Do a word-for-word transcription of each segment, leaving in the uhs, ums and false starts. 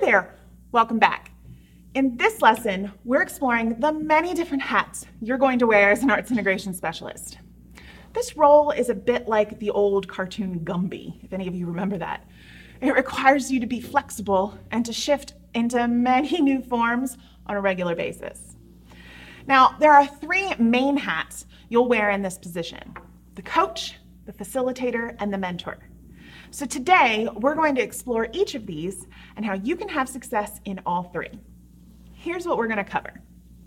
there, welcome back. In this lesson, we're exploring the many different hats you're going to wear as an arts integration specialist. This role is a bit like the old cartoon Gumby, if any of you remember that. It requires you to be flexible and to shift into many new forms on a regular basis. Now, there are three main hats you'll wear in this position: the coach, the facilitator, and the mentor. So today, we're going to explore each of these and how you can have success in all three. Here's what we're going to cover.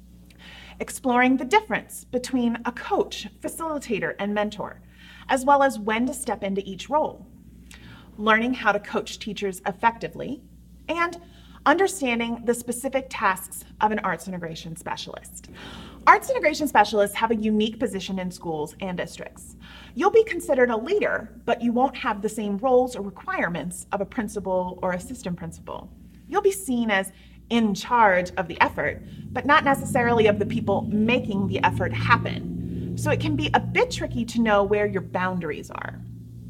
Exploring the difference between a coach, facilitator, and mentor, as well as when to step into each role. Learning how to coach teachers effectively, and understanding the specific tasks of an arts integration specialist. Arts integration specialists have a unique position in schools and districts. You'll be considered a leader, but you won't have the same roles or requirements of a principal or assistant principal. You'll be seen as in charge of the effort, but not necessarily of the people making the effort happen. So it can be a bit tricky to know where your boundaries are.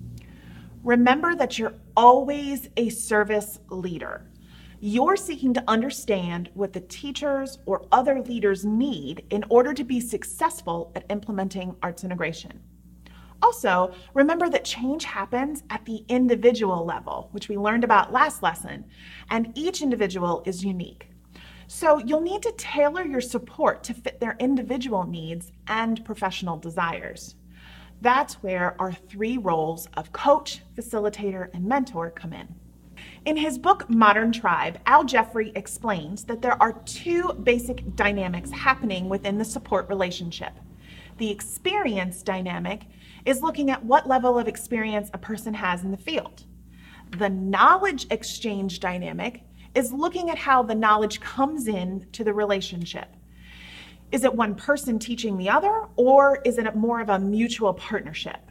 Remember that you're always a service leader. You're seeking to understand what the teachers or other leaders need in order to be successful at implementing arts integration. Also, remember that change happens at the individual level, which we learned about last lesson, and each individual is unique. So you'll need to tailor your support to fit their individual needs and professional desires. That's where our three roles of coach, facilitator, and mentor come in. In his book, Modern Tribe, Al Jeffrey explains that there are two basic dynamics happening within the support relationship. The experience dynamic is looking at what level of experience a person has in the field. The knowledge exchange dynamic is looking at how the knowledge comes in to the relationship. Is it one person teaching the other, or is it more of a mutual partnership?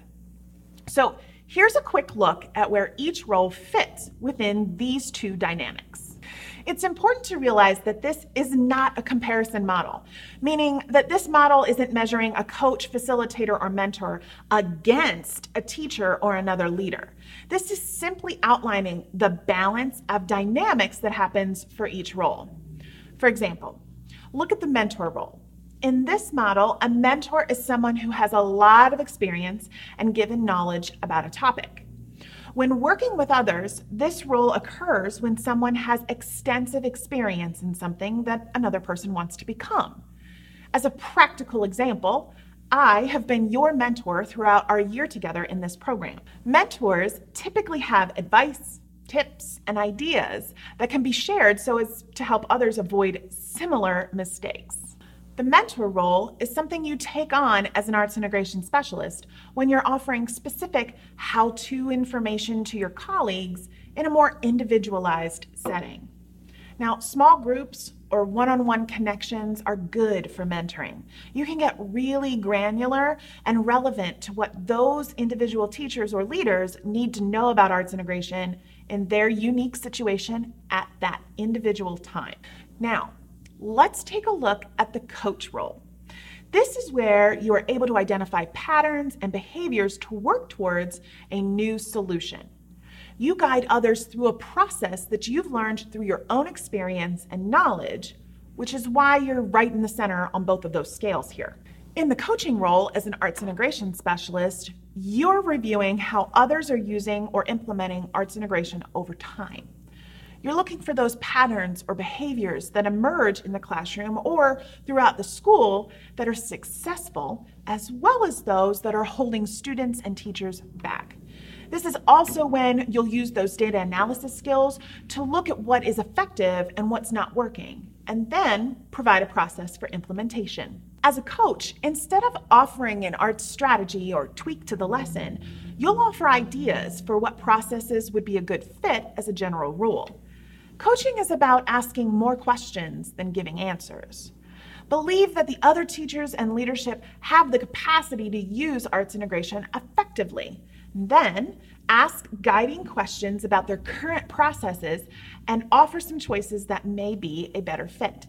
So here's a quick look at where each role fits within these two dynamics. It's important to realize that this is not a comparison model, meaning that this model isn't measuring a coach, facilitator, or mentor against a teacher or another leader. This is simply outlining the balance of dynamics that happens for each role. For example, look at the mentor role. In this model, a mentor is someone who has a lot of experience and given knowledge about a topic. When working with others, this role occurs when someone has extensive experience in something that another person wants to become. As a practical example, I have been your mentor throughout our year together in this program. Mentors typically have advice, tips, and ideas that can be shared so as to help others avoid similar mistakes. The mentor role is something you take on as an arts integration specialist when you're offering specific how-to information to your colleagues in a more individualized setting. Now, small groups or one-on-one connections are good for mentoring. You can get really granular and relevant to what those individual teachers or leaders need to know about arts integration in their unique situation at that individual time. Now, let's take a look at the coach role. This is where you are able to identify patterns and behaviors to work towards a new solution. You guide others through a process that you've learned through your own experience and knowledge, which is why you're right in the center on both of those scales here. In the coaching role as an arts integration specialist, you're reviewing how others are using or implementing arts integration over time. You're looking for those patterns or behaviors that emerge in the classroom or throughout the school that are successful, as well as those that are holding students and teachers back. This is also when you'll use those data analysis skills to look at what is effective and what's not working, and then provide a process for implementation. As a coach, instead of offering an art strategy or tweak to the lesson, you'll offer ideas for what processes would be a good fit as a general rule. Coaching is about asking more questions than giving answers. Believe that the other teachers and leadership have the capacity to use arts integration effectively. Then ask guiding questions about their current processes and offer some choices that may be a better fit.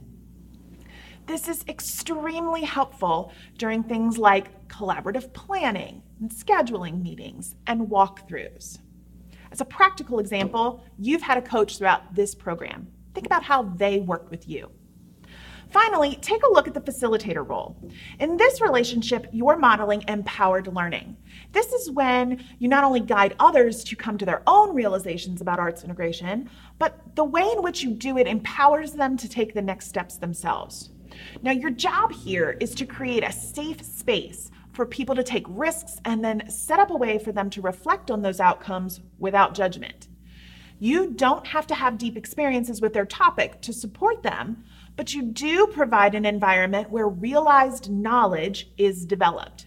This is extremely helpful during things like collaborative planning and scheduling meetings and walkthroughs. As a practical example, you've had a coach throughout this program. Think about how they work with you. Finally, take a look at the facilitator role. In this relationship, you're modeling empowered learning. This is when you not only guide others to come to their own realizations about arts integration, but the way in which you do it empowers them to take the next steps themselves. Now, your job here is to create a safe space for people to take risks and then set up a way for them to reflect on those outcomes without judgment. You don't have to have deep experiences with their topic to support them, but you do provide an environment where realized knowledge is developed.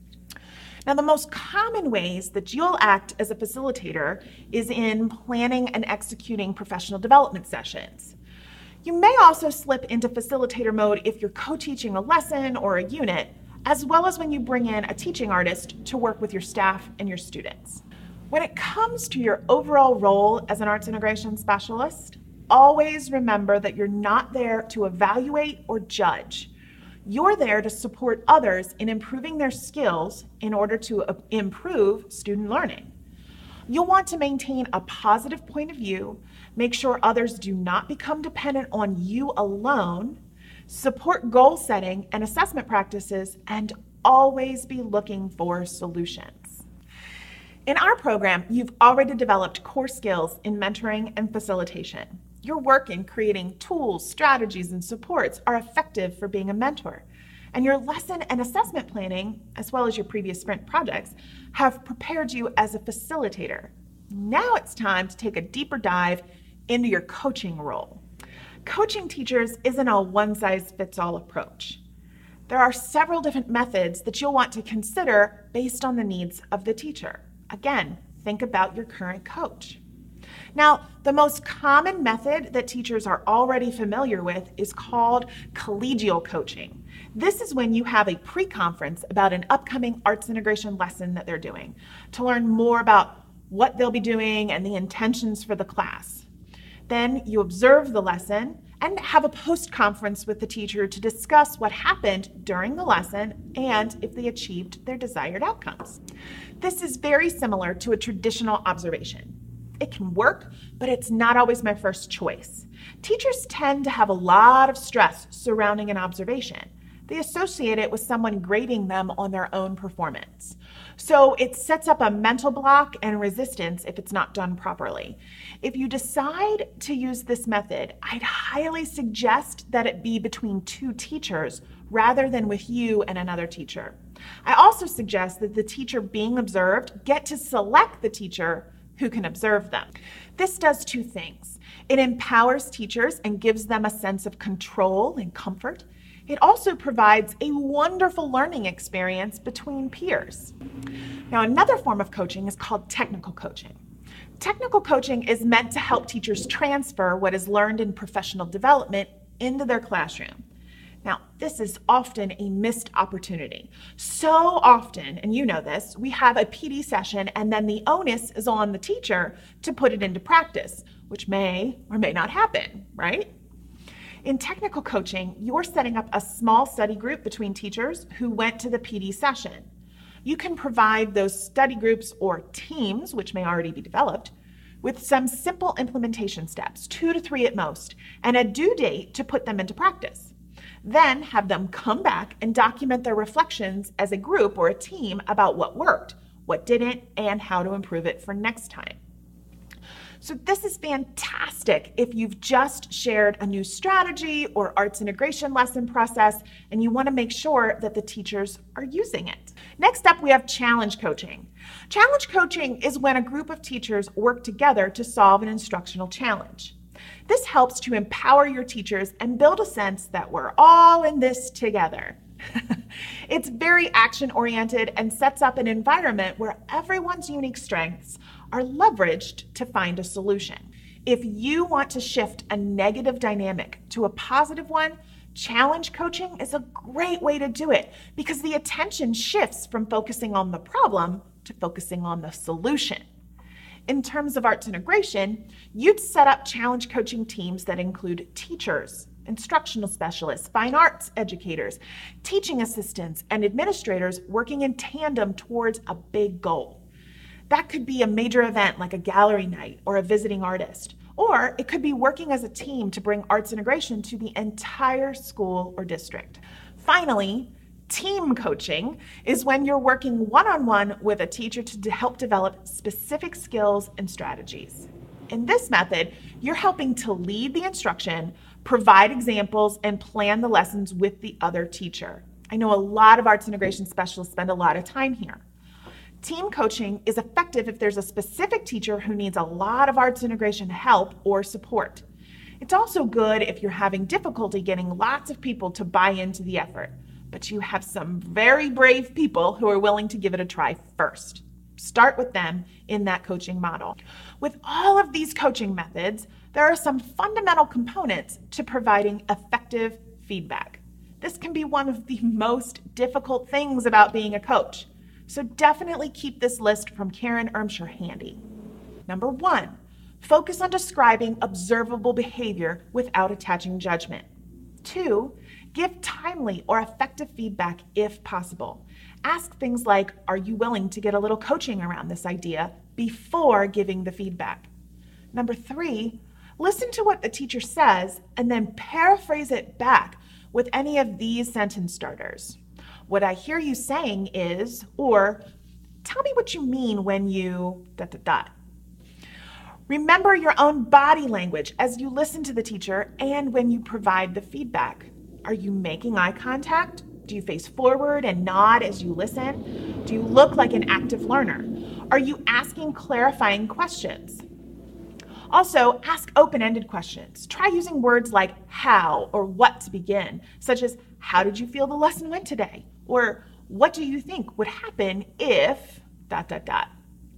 Now, the most common ways that you'll act as a facilitator is in planning and executing professional development sessions. You may also slip into facilitator mode if you're co-teaching a lesson or a unit, as well as when you bring in a teaching artist to work with your staff and your students. When it comes to your overall role as an arts integration specialist, always remember that you're not there to evaluate or judge. You're there to support others in improving their skills in order to improve student learning. You'll want to maintain a positive point of view, make sure others do not become dependent on you alone, support goal setting and assessment practices, and always be looking for solutions. In our program, you've already developed core skills in mentoring and facilitation. Your work in creating tools, strategies, and supports are effective for being a mentor. And your lesson and assessment planning, as well as your previous sprint projects, have prepared you as a facilitator. Now it's time to take a deeper dive into your coaching role. Coaching teachers isn't a one-size-fits-all approach. There are several different methods that you'll want to consider based on the needs of the teacher. Again, think about your current coach. Now, the most common method that teachers are already familiar with is called collegial coaching. This is when you have a pre-conference about an upcoming arts integration lesson that they're doing to learn more about what they'll be doing and the intentions for the class. Then you observe the lesson and have a post-conference with the teacher to discuss what happened during the lesson and if they achieved their desired outcomes. This is very similar to a traditional observation. It can work, but it's not always my first choice. Teachers tend to have a lot of stress surrounding an observation. They associate it with someone grading them on their own performance. So it sets up a mental block and resistance if it's not done properly. If you decide to use this method, I'd highly suggest that it be between two teachers rather than with you and another teacher. I also suggest that the teacher being observed get to select the teacher who can observe them. This does two things. It empowers teachers and gives them a sense of control and comfort. It also provides a wonderful learning experience between peers. Now, another form of coaching is called technical coaching. Technical coaching is meant to help teachers transfer what is learned in professional development into their classroom. Now, this is often a missed opportunity. So often, and you know this, we have a P D session and then the onus is on the teacher to put it into practice, which may or may not happen, right? In technical coaching, you're setting up a small study group between teachers who went to the P D session. You can provide those study groups or teams, which may already be developed, with some simple implementation steps, two to three at most, and a due date to put them into practice. Then have them come back and document their reflections as a group or a team about what worked, what didn't, and how to improve it for next time. So this is fantastic if you've just shared a new strategy or arts integration lesson process and you want to make sure that the teachers are using it. Next up, we have challenge coaching. Challenge coaching is when a group of teachers work together to solve an instructional challenge. This helps to empower your teachers and build a sense that we're all in this together. It's very action-oriented and sets up an environment where everyone's unique strengths are leveraged to find a solution. If you want to shift a negative dynamic to a positive one, challenge coaching is a great way to do it because the attention shifts from focusing on the problem to focusing on the solution. In terms of arts integration, you'd set up challenge coaching teams that include teachers, instructional specialists, fine arts educators, teaching assistants, and administrators working in tandem towards a big goal. That could be a major event like a gallery night or a visiting artist, Or it could be working as a team to bring arts integration to the entire school or district. Finally, team coaching is when you're working one-on-one with a teacher to help develop specific skills and strategies. In this method, you're helping to lead the instruction, provide examples, and plan the lessons with the other teacher. I know a lot of arts integration specialists spend a lot of time here. Team coaching is effective if there's a specific teacher who needs a lot of arts integration help or support. It's also good if you're having difficulty getting lots of people to buy into the effort, but you have some very brave people who are willing to give it a try first. Start with them in that coaching model. With all of these coaching methods, there are some fundamental components to providing effective feedback. This can be one of the most difficult things about being a coach. So definitely keep this list from Karen Ermshire handy. Number one, focus on describing observable behavior without attaching judgment. Two, give timely or effective feedback if possible. Ask things like, are you willing to get a little coaching around this idea before giving the feedback? Number three, listen to what the teacher says and then paraphrase it back with any of these sentence starters. What I hear you saying is, or tell me what you mean when you, dot, dot, dot. Remember your own body language as you listen to the teacher and when you provide the feedback. Are you making eye contact? Do you face forward and nod as you listen? Do you look like an active learner? Are you asking clarifying questions? Also, ask open-ended questions. Try using words like how or what to begin, such as, how did you feel the lesson went today? Or what do you think would happen if, dot, dot, dot.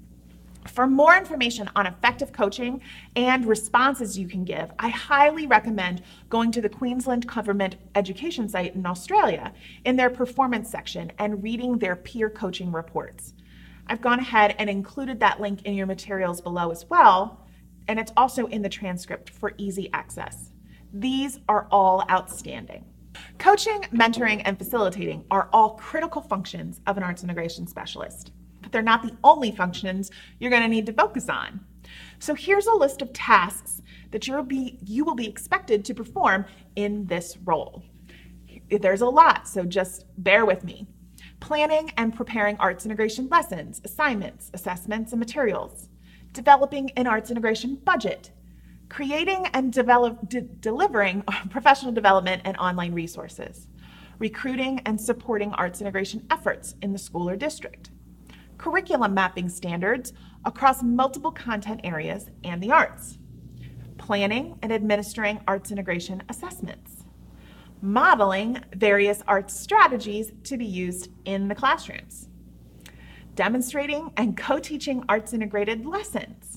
For more information on effective coaching and responses you can give, I highly recommend going to the Queensland Government Education site in Australia in their performance section and reading their peer coaching reports. I've gone ahead and included that link in your materials below as well, and it's also in the transcript for easy access. These are all outstanding. Coaching, mentoring, and facilitating are all critical functions of an arts integration specialist, but they're not the only functions you're going to need to focus on. So here's a list of tasks that you'll be, you will be expected to perform in this role. There's a lot, so just bear with me. Planning and preparing arts integration lessons, assignments, assessments, and materials. Developing an arts integration budget. Creating and develop, de delivering professional development and online resources. Recruiting and supporting arts integration efforts in the school or district. Curriculum mapping standards across multiple content areas and the arts. Planning and administering arts integration assessments. Modeling various arts strategies to be used in the classrooms. Demonstrating and co-teaching arts integrated lessons.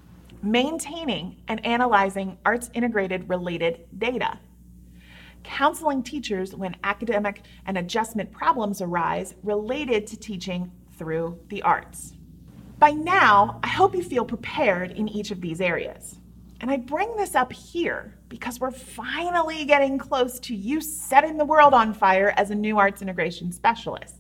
Maintaining and analyzing arts integrated related data. Counseling teachers when academic and adjustment problems arise related to teaching through the arts. By now, I hope you feel prepared in each of these areas. And I bring this up here because we're finally getting close to you setting the world on fire as a new arts integration specialist.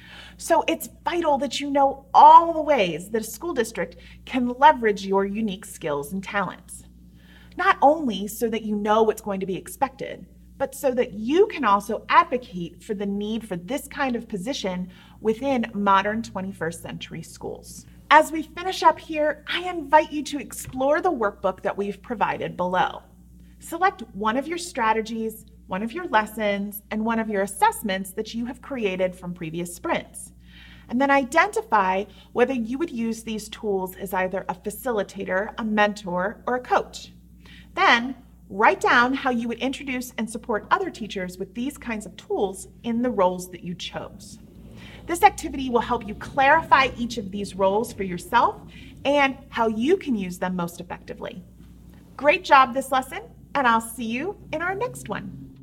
So it's vital that you know all the ways that a school district can leverage your unique skills and talents. Not only so that you know what's going to be expected, but so that you can also advocate for the need for this kind of position within modern twenty-first century schools. As we finish up here, I invite you to explore the workbook that we've provided below. Select one of your strategies, one of your lessons, and one of your assessments that you have created from previous sprints. And then identify whether you would use these tools as either a facilitator, a mentor, or a coach. Then, write down how you would introduce and support other teachers with these kinds of tools in the roles that you chose. This activity will help you clarify each of these roles for yourself and how you can use them most effectively. Great job this lesson, and I'll see you in our next one.